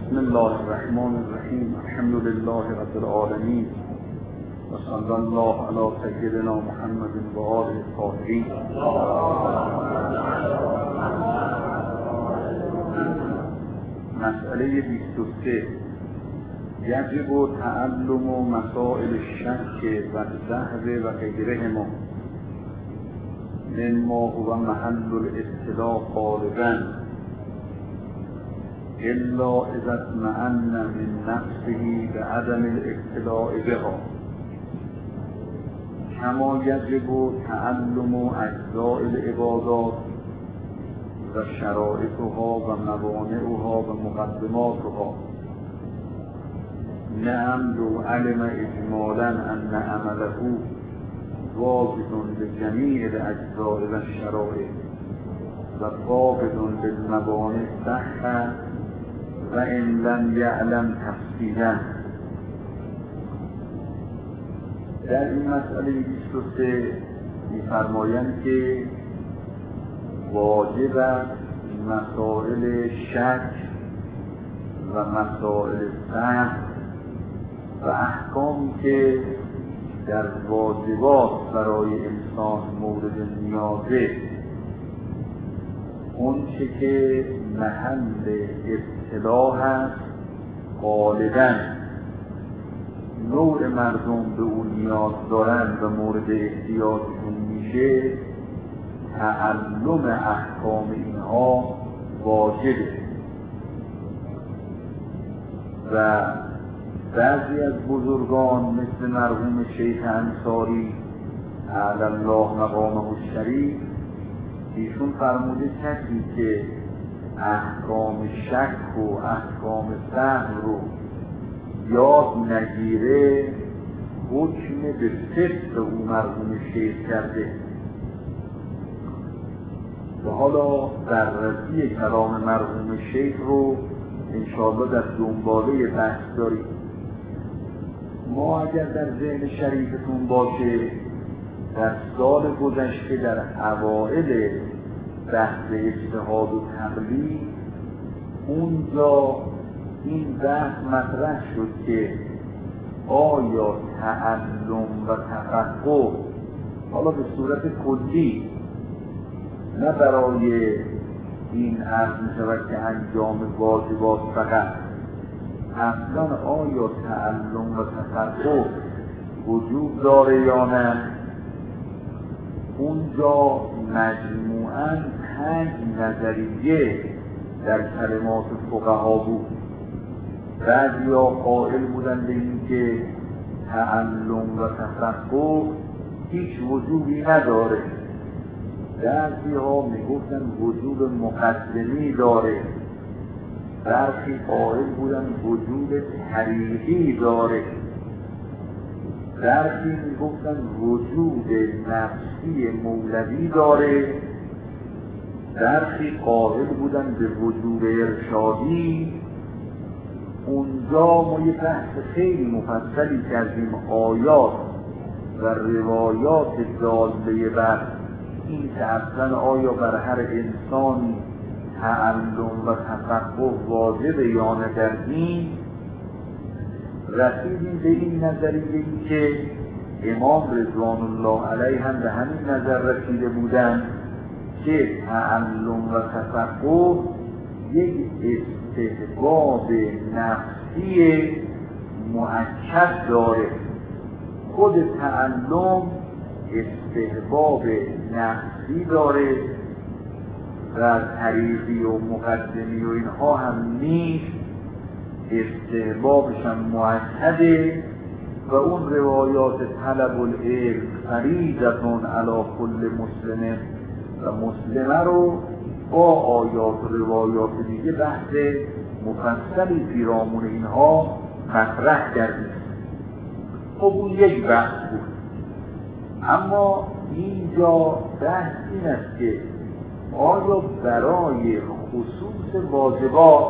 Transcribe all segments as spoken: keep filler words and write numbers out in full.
بسم الله الرحمن الرحیم. الحمد لله رب العالمین و صلی الله علی سیدنا محمد و آله الطاهرین. مسئله بیست و سه. یجب تعلم مسائل الشک و الزهر و غیرهما مما هو محل الاطلاع غالبا الا اذا اطمأن من نفسه بعدم الاطلاع بها، كما يجب تعلم اجزاء العبادات و شرائطها و موانعها و مقدماتها. نعم لو علم اجمالا ان عمله واجب لجميع الاجزاء و الشرائط و قابل للموانع صح و ان لم یعلم تفصیلا. در این مسئله بیست و سه می‌فرمایند که واجب است مسائل شک و مسائل سهو و احکامی که در واجبات برای انسان مورد نیازه، اون چه که محل اطلاع هست غالباً نوع مردم به اون نیاز دارن و مورد احتیاجشون میشه، تعلم احکام اینها واجبه. و بعضی از بزرگان مثل مرحوم شیخ انصاری اعلی الله مقامه الشریف، ایشون فرموده کسی که احکام شک و احکام سهو رو یاد نگیره حکم به فسق او مرحوم شیخ کرده. و حالا بررسی کلام مرحوم شیخ رو انشاءالله در دنباله بحث داریم. ما اگر در ذهن شریفتون باشه، در سال گذشته در اوائل بحث اجتهاد و تقلید اونجا این بحث مطرح شد که آیا تعلم و تفقه، حالا به صورت کلی نه برای این عرض می شود که انجام واجبات فقط، اصلا آیا تعلم و تفقه وجود داره یا نه؟ اونجا مجموعاً پنج نظریه در کلمات فقها بود. بعضیا قائل بودن به این که تعلم و تفقه هیچ وجودی نداره، بعضی‌ها میگفتن وجود مقدمی داره، برخی قائل بودن وجود طریقی داره، برخی میگفتن وجود نفسی مولوی داره، برخی قائل بودن به وجود ارشادی. اونجا ما یه بحث خیلی مفصلی کردیم آیات و روایات داله بر این که اصلا آیا بر هر انسانی تعلم و تفقه واجب یا نه. در این رسیدیم به این نظریه که امام رضوان الله علیه هم به همین نظر رسیده بودند که تعلم و تفقه یک استحباب نفسی مؤکد داره. خود تعلم استحباب نفسی داره و طریقی و مقدمی و اینها هم نیست، استحبابش هم مؤکده. و اون روایات طلب العلم فریضة علی کل مسلم و مسلمه رو با آیات و روایات دیگه بحث مفصلی پیرامون اینها مطرح کردیم. خب اون یک بحث بود. اما اینجا بحث این است که آیا برای خصوص واجبات،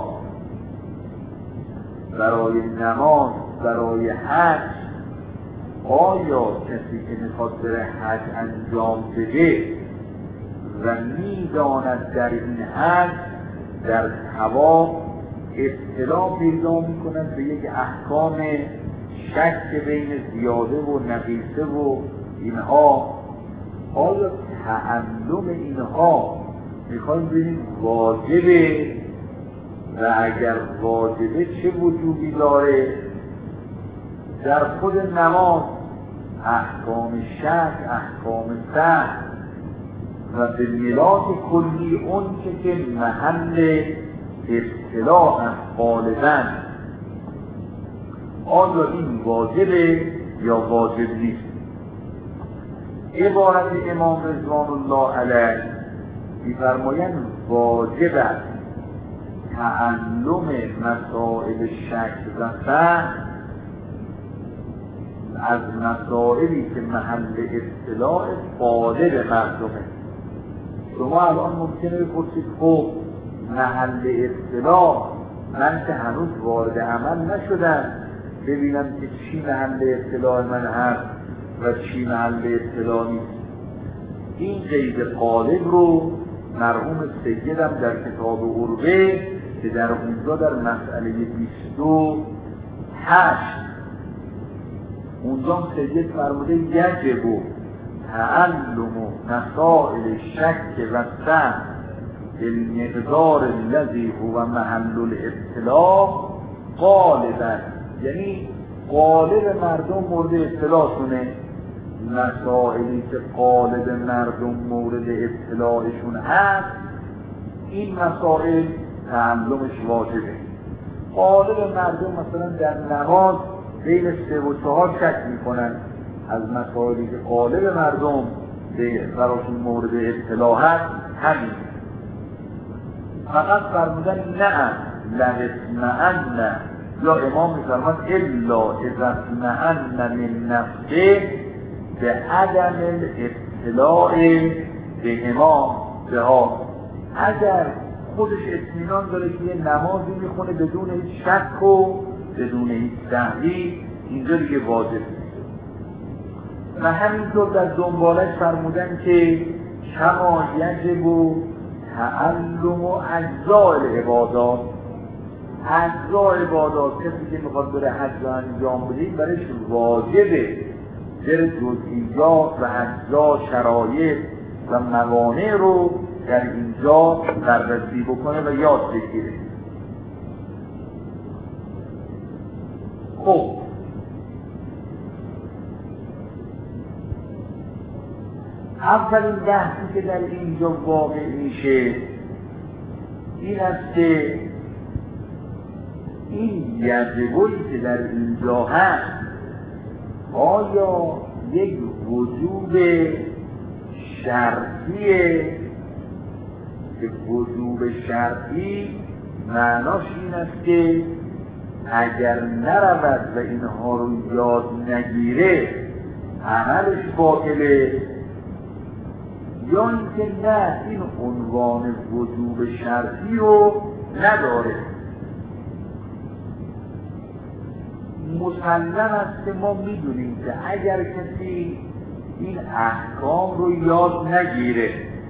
برای نماز، برای حج، آیا کسی که میخواد بره حج انجام بده و میداند در این حج در ثواب اطلاع پیدا میکنن به یک احکام شک بین زیاده و نقیصه و اینها. آیا تعلم اینها میخوایم ببینیم واجبه و اگر واجبه چه وجوبی داره؟ در خود نماز احکام شک، احکام سهو و به ملاک کلی اون که که محل اطلاع غالباً آیا این واجبه یا واجب نیست؟ عبارت امام رضوان الله علیه می‌فرمایند واجب است تعلم مسائل شک و سهو از مسائلی که محل اطلاع غالب مردمه. شما الان ممکنه بپرسید خب محل اطلاع من که هنوز وارد عمل نشدم ببینم که چی محل اطلاع من هست و چی محل اطلاع نیست. این قید غالب رو مرحوم سیدم در کتاب عروه که در اونجا در مسئله بیست و هشت اونجا سید فرموده یجب تعلم مسائل شک و سهو بالمقدار الذی هو محل الاطلاع غالبا، یعنی غالب مردم مورد اطلاعشونه. مسائلی که غالب مردم مورد اطلاعشون هست این مسائل تعلمش واجبه. غالب مردم مثلا در نماز بین سه و چهار شک میکنن از مسائلی که غالب مردم براشون مورد اطلاع هست همین. فقط فرمودن نه لغتمعن یا امام میفرماد الا اذا اطمئن من نفسه به عدم الاطلاع به امام بها. اگر خودش اطمینان داره که یه نمازی میخونه بدون هیچ شک و بدون هیچ سهوی اینجا دیگه واجب نیست. و همینطور در دنبالش فرمودن که کما یجب و تعلم و اجزاء العبادات، اجزاء عبادات کسی که میخواد بره حج و انجام بده برش واجبه در جزئیات و اجزا شرایط و موانع رو در اینجا بررسی بکنه و یاد بگیره. خب اولین بحثی که در اینجا واقع میشه این است که این یجبویی که در اینجا هست آیا یک وجوب شرطیه که وجوب شرطی معناش این است که اگر نرود و اینها رو یاد نگیره عملش باطله، یا اینکه نه این عنوان وجوب شرطی رو نداره. مسلم است که ما میدونیم که اگر کسی این احکام رو یاد نگیره،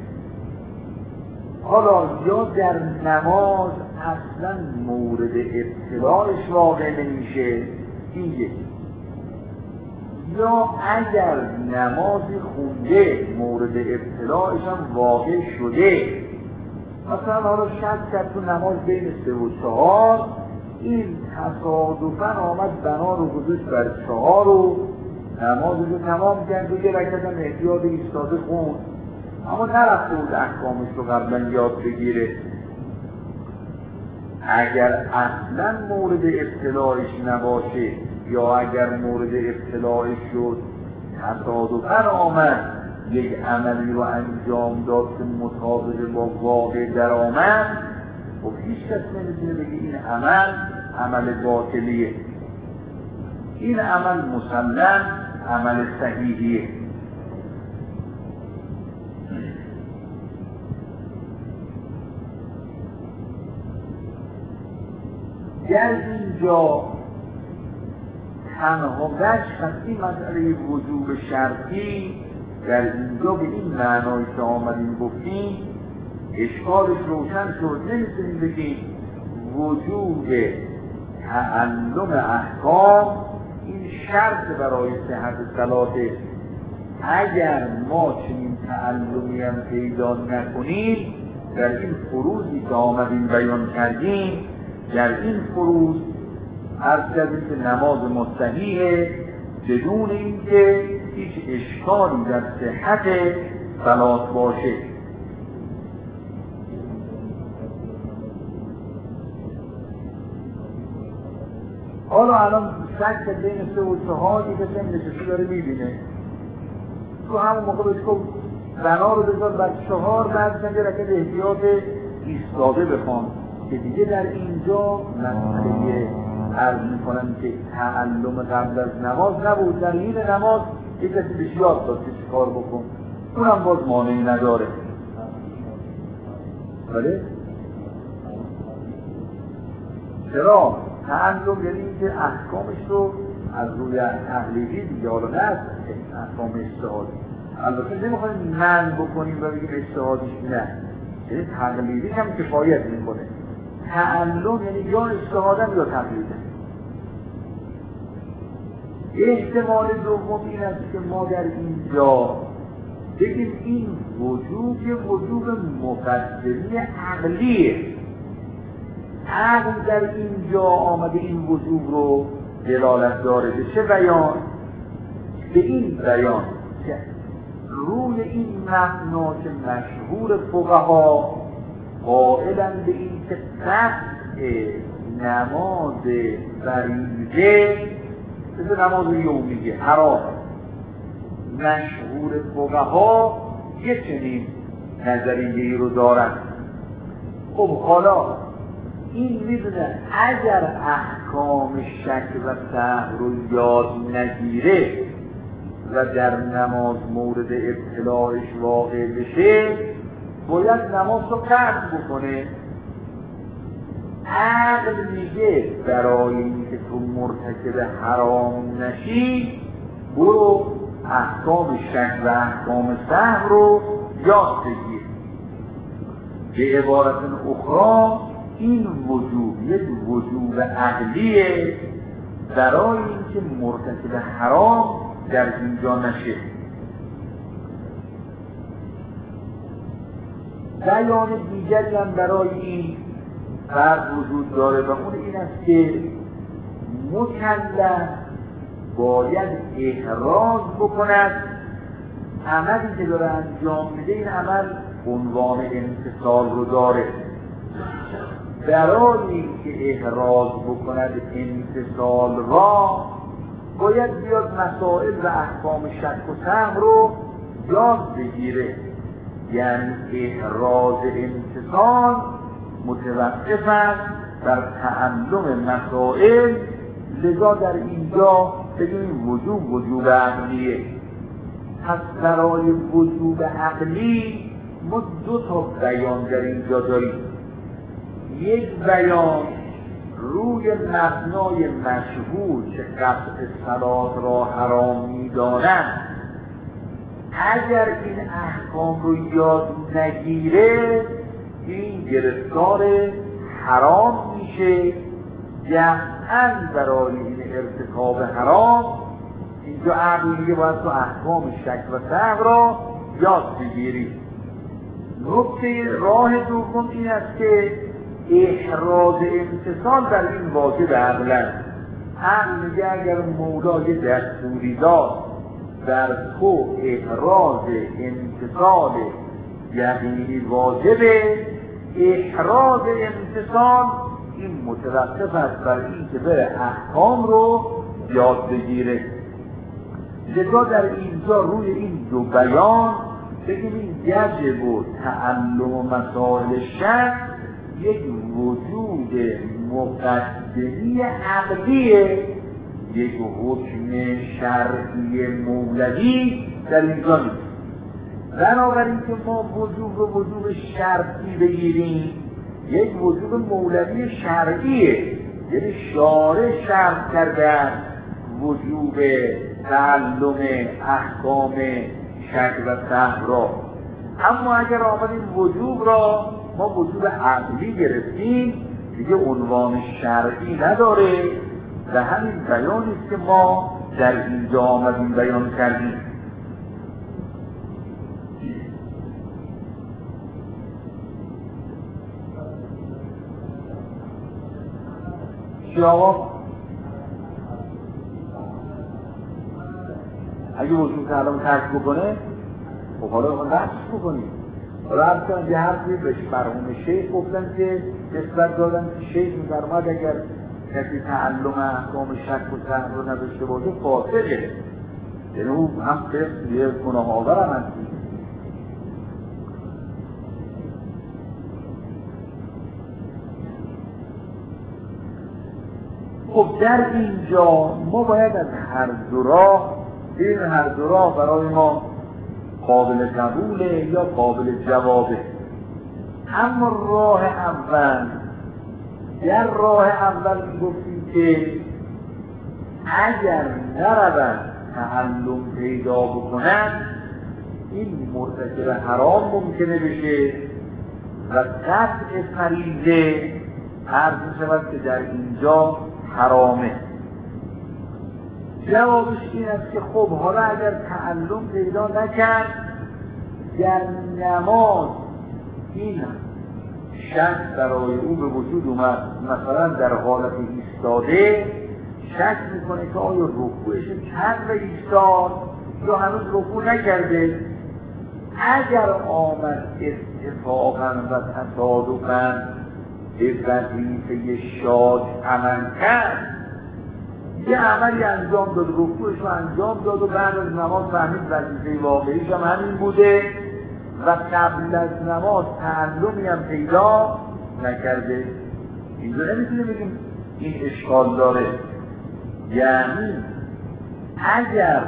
حالا یا در نماز اصلا مورد اطلاعش واقع نمیشه این یکی، یا اگر نمازی خونده مورد اطلاعش هم واقع شده، مثلا حالا شک کرد تو نماز بین سه و چهار این تصادفاً آمد بنا رو گذاشت بر چهار و نماز رو تمام کرد و یه رکعت هم احتیاط ایستاده خوند اما نرفته بود احکامش رو قبلا یاد بگیره. اگر اصلا مورد اطلاعش نباشه یا اگر مورد اطلاعش شد تصادفاً آمد یک عملی رو انجام داد که مطابق با واقع در آمد، خب هیچ کس نمیتونه بگه این عمل عمل باطلیه. این عمل مسلم عمل صحیحیه. در اینجا تنها وجه از این مسئله وجوب شرطی در اینجا به این معنای که آمدیم گفتیم اشکالش روشن شد. نمیتونیم بگیم وجود تعلم احکام این شرط برای صحت صلاته. اگر ما چنین تعلمی هم پیدا نکنیم، در این فروضی که آمدیم بیان کردیم، در این فروض عرض کردیم که نماز مستحیله بدون اینکه هیچ اشکالی در صحت صلات باشه. حالا الان شک بین سه و چهار دیگه سه نشسته داره میبینه، تو همون موقع بهش گفت بنا رو بذار بر چهار، بعد سنجه رکت احتیاط ایستاده بخوان که دیگه در اینجا مسئله عرض میکنم که تعلم قبل از نماز نبود، در این نماز یک کسی بهش یاد داد که چی کار بکن، اونم باز مانعی نداره. بله؟ چرا؟ تعلم یعنی اینکه احکامش رو از روی تحلیلی دیگه، حالا نه از احکام اجتهادی. البته نمیخوایم من بکنیم و بگیم اجتهادیش نه، یعنی تقلیدیش هم کفایت میکنه. تعلم یعنی یا اجتهادم یا تقلیدم. احتمال دوم این است که ما در اینجا بگیم این وجوب یه وجوب مقدمی عقلیه. عقل در اینجا آمده این وجوب رو دلالت داره. به چه بیان؟ به این بیان که روی این مبنا که مشهور فقها قائلن به این که قطع نماز فریضه مثل نماز یومیه حرام، مشهور فقها یه چنین نظریه‌ای رو دارن. خب حالا این میدونه اگر احکام شک و سهو رو یاد نگیره و در نماز مورد ابتلاعش واقع بشه باید نماز رو قطع بکنه. عقل میگه برای اینکه تو مرتکب حرام نشی برو احکام شک و احکام سهو رو یاد بگیر. به عبارت اخرى این وجوب یک وجوب عقلیه برای اینکه مرتکب حرام در اینجا نشه. بیان دیگری هم برای این فرق وجود داره و اون این است که مکلف باید احراز بکند عملی که داره انجام میده این عمل عنوان امتثال رو داره. برای اینکه احراز بکند امتثال را باید بیاد مسائل و احکام شک و سهو رو یاد بگیره. یعنی احراز امتثال متوقف است بر تعلم مسائل. لذا در اینجا بگیم وجوب وجوب عقلیه. پس برای وجوب عقلی ما دو تا بیان در اینجا داریم. یک بیان روی مبنای مشهور که قطع صلات را حرام می‌دانند، اگر این احکام رو یاد نگیره این گرفتار حرام میشه. جمعاً برای این ارتکاب حرام اینجا عقل میگه باید تو احکام شک و سهو را یاد بگیری. نکته راه دوم این است که احراز امتثال در این واجب عقلن. عقل میگه اگر مولا یه دستوری داد در تو احراز امتثال یقینی واجبه، احراز امتثال این متوقف است بر این که بره احکام رو یاد بگیره. لذا در اینجا روی این دو بیان بگیم این یجب و تعلم و مسائل شک یک وجود مقدمی عقلیه، یک حکم شرعی مولوی در اینجا نیست. بنابراین که ما وجوب رو وجوب شرعی بگیریم یک وجوب مولوی شرعیه، یعنی شارع شرع کردن وجوب تعلم احکام شک و سهو را. اما اگر آمدیم وجوب را ما وجوب عقلی گرفتیم دیگه عنوان شرعی نداره و همین بیانی است که ما در اینجا آمدیم بیان کردیم. چی آقا؟ اگه وجود تعلم ترک بکنه خب حالا بخون بحث بکنیم. حالا همچنان یه حرفی بهش مرحوم شیخ گفتن که نسبت دادن که شیخ می‌فرماد اگر کسی تعلم احکام شک و سهو رو نداشته باشه فاسقه، یعنی او هم فسق یه گناه آور هم هستی. خب در اینجا ما باید از هر دو راه، این هر دو راه برای ما قابل قبوله یا قابل جوابه. اما راه اول، در راه اول گفتیم که اگر نرون تعلم پیدا بکنن این مرتکب حرام ممکنه بشه و قطع فریضه عرض شود که در اینجا حرامه. جوابش این است که خب حالا اگر تعلم پیدا نکرد در نماز این شک برای او به وجود اومد، مثلا در حالت ایستاده شک میکنه که آیا رکوعش کرد و ایستاد یا هنوز رکوع نکرده. اگر آمد اتفاقا و تصادفا به وظیفه شاد عمل کرد، یه عملی انجام داد، رکوعش رو انجام داد و بعد از نماز فهمید وظیفه واقعیش هم همین بوده و قبل از نماز تعلمی هم پیدا نکرده، اینجا نمیتونیم بگیم این اشکال داره. یعنی اگر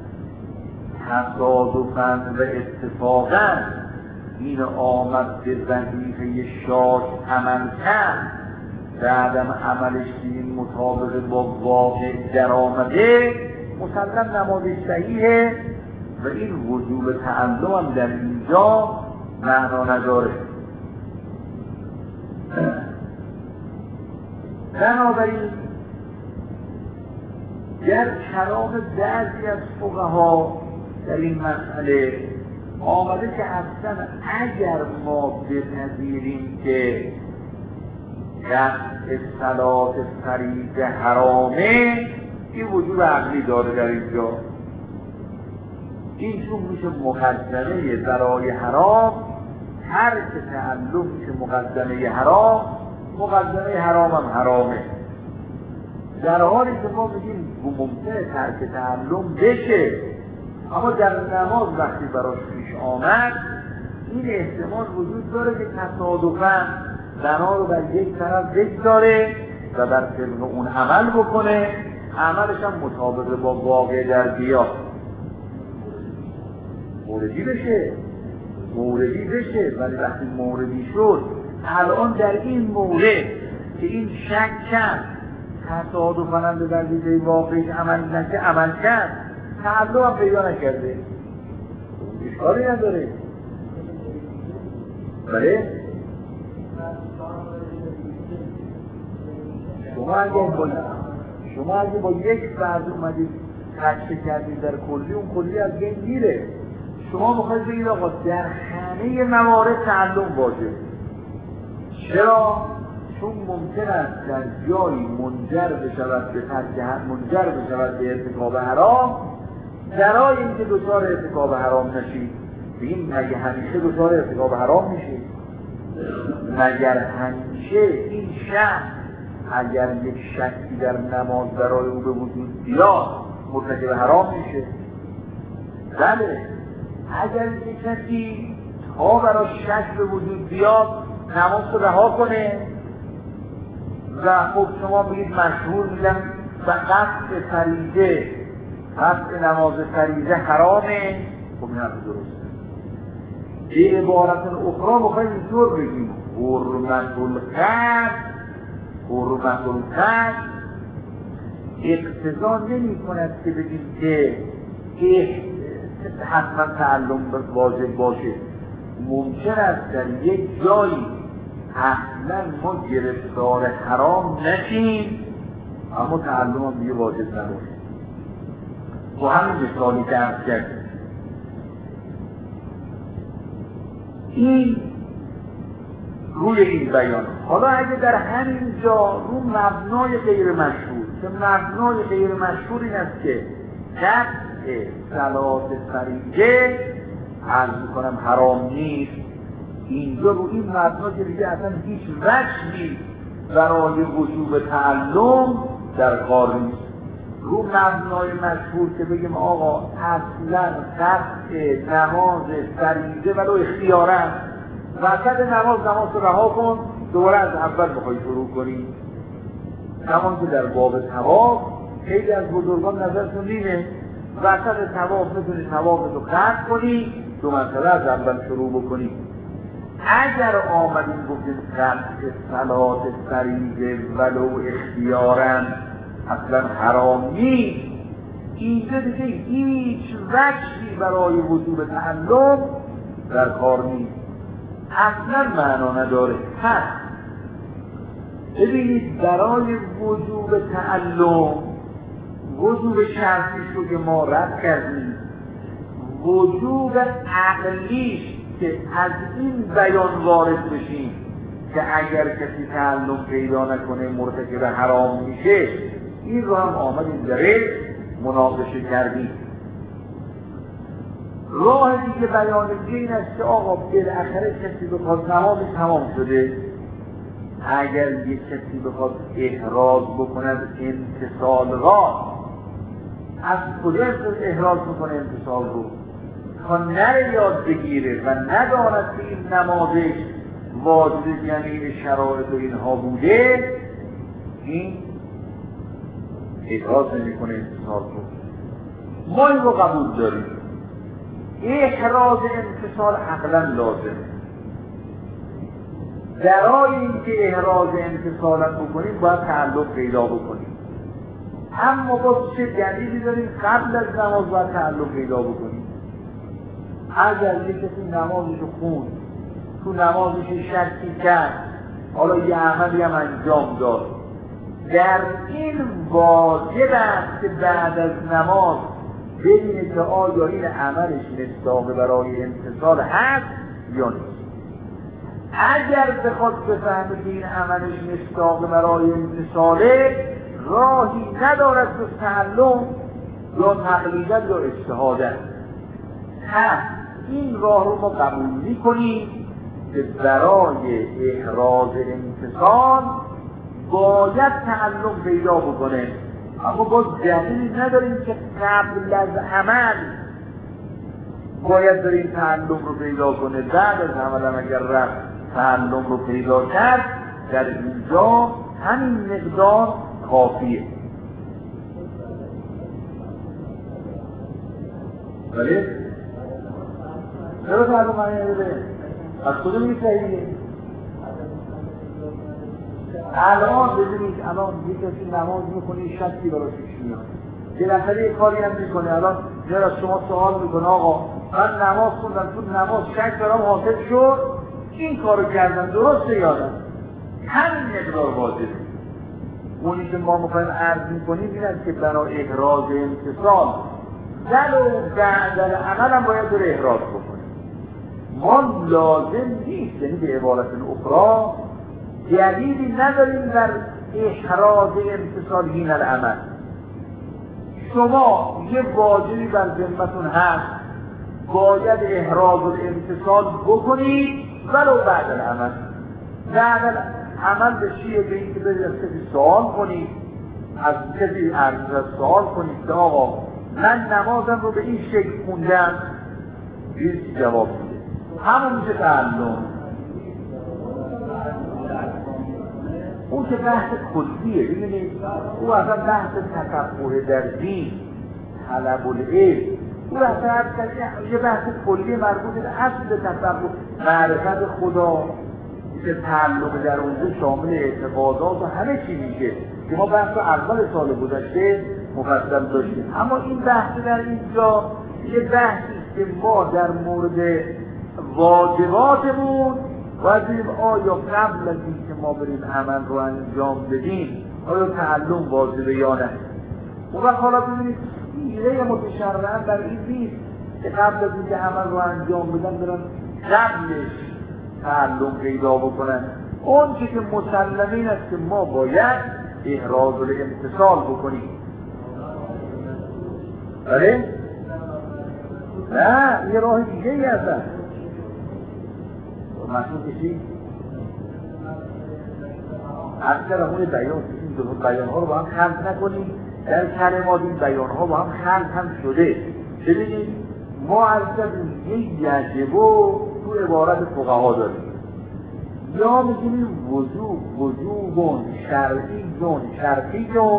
تصادفاً و اتفاقاً این آمد به وظیفه شاد عمل کرد، بعدم عملش این مطابق با واقع در آمده، مسلم نمازش صحیحه و این وجوب تعلم هم در اینجا معنا نداره. بنابراین در کلام بعضی از فقها در این مسئله آمده که اصلا اگر ما بپذیریم که قطع صلات فریضه حرامه، این وجود عقلی داره در اینجا. این چون میشه مقدمه برای حرام، هر که تعلم میشه مقدمه حرام، مقدمه حرام هم حرامه. در حالی که ما بگیم ممکنه ترک تعلم بشه، اما در نماز وقتی براش پیش آمد این احتمال وجود داره که تصادفاً بنا رو بر یک طرف بگذاره و بر طبق اون عمل بکنه، عملش هم مطابق با واقع در بیاد، موردی بشه موردی بشه ولی وقتی موردی شد، الان در این مورد که این شک کرد تصادفاً هم به وظیفه واقعی عمل نکرد، عمل کرد، تعلم هم پیدا نکرده، اشکالی نداره. بله شما اگه با شما اگه با یک فرد اومدید خدشه کردید در کلی، اون کلی از بین میره. شما میخواید بگید آقا در همه موارد تعلم واجب. چرا؟ چون ممکن است در جایی منجر بشود به ترک منجر بشود به ارتکاب حرام، درای اینکه دچار ارتکاب حرام نشید. بگیم مگه همیشه دچار ارتکاب حرام میشید؟ مگر همیشه این شخص اگر یک شکی در نماز برای او به وجود بیاد مرتکب حرام میشه؟ بله. اگر یک کسی تا برای شک به وجود بیاد نماز رو رها کنه و خب شما بگید مشهور میدن و قطع فریضه، قطع نماز فریضه حرامه، خب این حرف درسته. به عبارت اخرى بخواهیم اینطور بگیم حرمت القتل حرمت القتل اقتضا نمی کند که بگیم که حتما تعلم واجب باشه. ممکن است در یک جایی اصلا ما گرفتار حرام نشیم اما تعلم هم دیگه واجب نباشه. با همین مثالی که عرض کردیم این روی این بیان. حالا اگه در همین جا رو مبنای غیر مشهور که مبنای غیر مشهور این است که قطع صلات فریضه عرض میکنم حرام نیست، اینجا رو این مبنا که دیگه اصلا هیچ وجهی برای وجوب تعلم در کار نیست. رو مبنای مشهور که بگیم آقا اصلا قطع نماز فریضه ولو اختیارا وسط نماز نماز رو رها کن دوباره از اول بخوای شروع کنی. همان که در باب طواف خیلی از بزرگان نظرشون اینه وسط طواف میتونی طواف رو قطع کنی دو مرتبه از اول شروع بکنی. اگر آمدیم گفتیم قطع صلات فریضه ولو اختیارا اصلا حرام نیست، اینجا دیگه هیچ وجهی برای وجوب تعلم در کار نیست، اصلا معنا نداره. پس ببینید برای وجوب تعلم وجوب شرطیش رو که ما رد کردیم، وجوب عقلیش که از این بیان وارد بشیم که اگر کسی تعلم پیدا نکنه مرتکب حرام میشه، این رو هم آمدیم درش مناقشه کردیم. راه دیگه بیان این است که آقا بالاخره کسی بخواد نمازش تمام شده، اگر یک کسی بخواد احراز بکنه از امتثال را، از کجا احراز بکنه امتثال رو؟ تا نره یاد بگیره و نداند که این نمازش واجب جمیع شرایط و اینها بوده، این احراز نمی کنه امتثال رو. ما این رو قبول داریم، احراز امتثال عقلا لازم. برای اینکه احراز امتثال بکنیم باید تعلق پیدا بکنیم، اما با چه دلیلی داریم قبل از نماز باید تعلق پیدا بکنیم؟ اگر یک کسی نمازش رو خوند، تو نمازش شکی کرد، حالا یه عملی هم انجام داد، در این واجب است که بعد از نماز ببینه که آیا این عملش مصداق برای امتثال هست یا نیست. اگر بخواد بفهمه که این عملش مصداق برای امتثاله، راهی ندارد جز تعلم یا تقلیدت یا اجتهادت. پس این راه رو ما قبول می‌کنیم که برای احراز امتثال باید تعلم پیدا بکنه، اما باز دلیلی نداریم که قبل از عمل باید داریم تعلم رو پیدا کنه. بعد از عمل هم اگر رفت تعلم رو پیدا کرد، در اینجا همین مقدار کافیه. ولی چرا تعلم معنی نداره؟ از کجا میگه صحیحه؟ الان ببینید الان یک کسی نماز میکنه شکی براش پیش میاد، بالاخره یه کاری هم میکنه، الان جر از شما سوال میکنه آقا من نماز خوندم تو نماز شک دارم حاصل شد، این کارو کردم درسته یادم، همین مقدار واجبه. اونی که ما میخوایم عرض میکنیم این است که برای احراز امتثال ولو بعد العمل هم باید داره احراز بکنیم. ما لازم نیست، یعنی به عبارت اخرى دلیلی نداریم در احراز امتثال این العمل. شما یه واجبی بر ذمتون هست، باید احراز الامتثال بکنید ولو بعد العمل. بعد العمل به چیه؟ به این که برید از کسی سوال کنید، از کسی عرض سوال کنید که آقا من نمازم رو به این شکل خوندم، این جواب میده، همون میشه تعلم. اون که بحث کلیه، ببینید او اصلا بحث تفقه در دین، طلب العلم، او اصلا یه بحث کلیه مربوط به اصل تفقه، معرفت خدا که تعلق در اونجا شامل اعتقادات و همه چی میشه که ما بحث اول سال گذشته مفصل داشتیم. اما این بحث در اینجا یه بحثی که ما در مورد واجباتمون باید ببینیم آیا قبل از اینکه ما بریم عمل رو انجام بدیم آیا تعلم واجبه یا نه. اون وقت حالا ببینید سیره متشرعا در این نیست که قبل از اینکه عمل رو انجام بدن برن قبلش تعلم پیدا بکنن. اون چی که مسلمه این است که ما باید احراز الامتثال بکنیم. بله؟ نه یه راه دیگه ای هستن مشهور کشی از کلمون بیان این دو بیان ها رو با هم خلط نکنیم. در کلمات این بیان ها با هم خلط هم شده. ببینید ما از یه یجب و تو عبارت فقها داریم، یا میگیم وجوب وجوبون شرعیون شرطیون،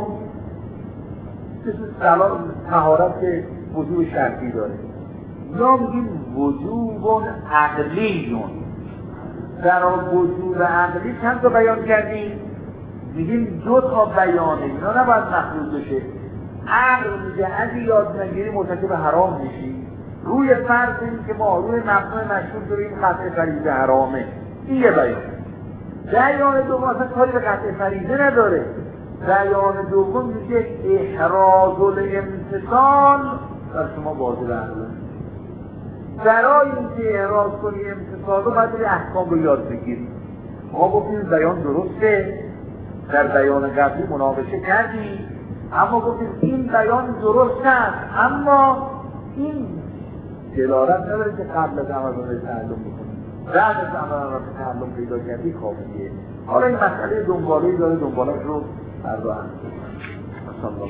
مثل طهارت که وجوب شرطی داره، یا میگیم وجوبون عقلیون. در وجوب عقلی چند تا بیان کردیم؟ میگیم دو تا بیانه، اینا نباید مخلوط بشه. عقل میگه اگه یاد نگیری مرتکب حرام میشی، روی فرض این که ما روی مبنای مشهور داریم قطع فریضه حرامه، این یه بیان. بیان دوم اصلا کاری به قطع فریضه نداره. بیان دوم میگه احراز الامتثال در شما واجب عقله. برای اینکه احراز کنی امتثال رو باید روی احکام رو یاد بگیری. ما گفتیم بیان درسته، در بیان قبلی مناقشه کردیم، اما گفتیم این بیان درست است، اما این دلالت نداره که قبل از عمل رو تعلم بکنیم، بعد از عمل رو تعلم پیدا کردی کافیه. حالا این مسئله دنباله‌ای داره، دنبالش رو هر دو هم صلی الله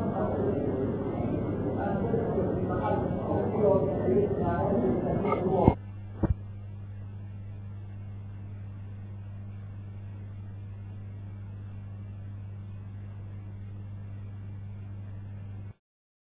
علیه و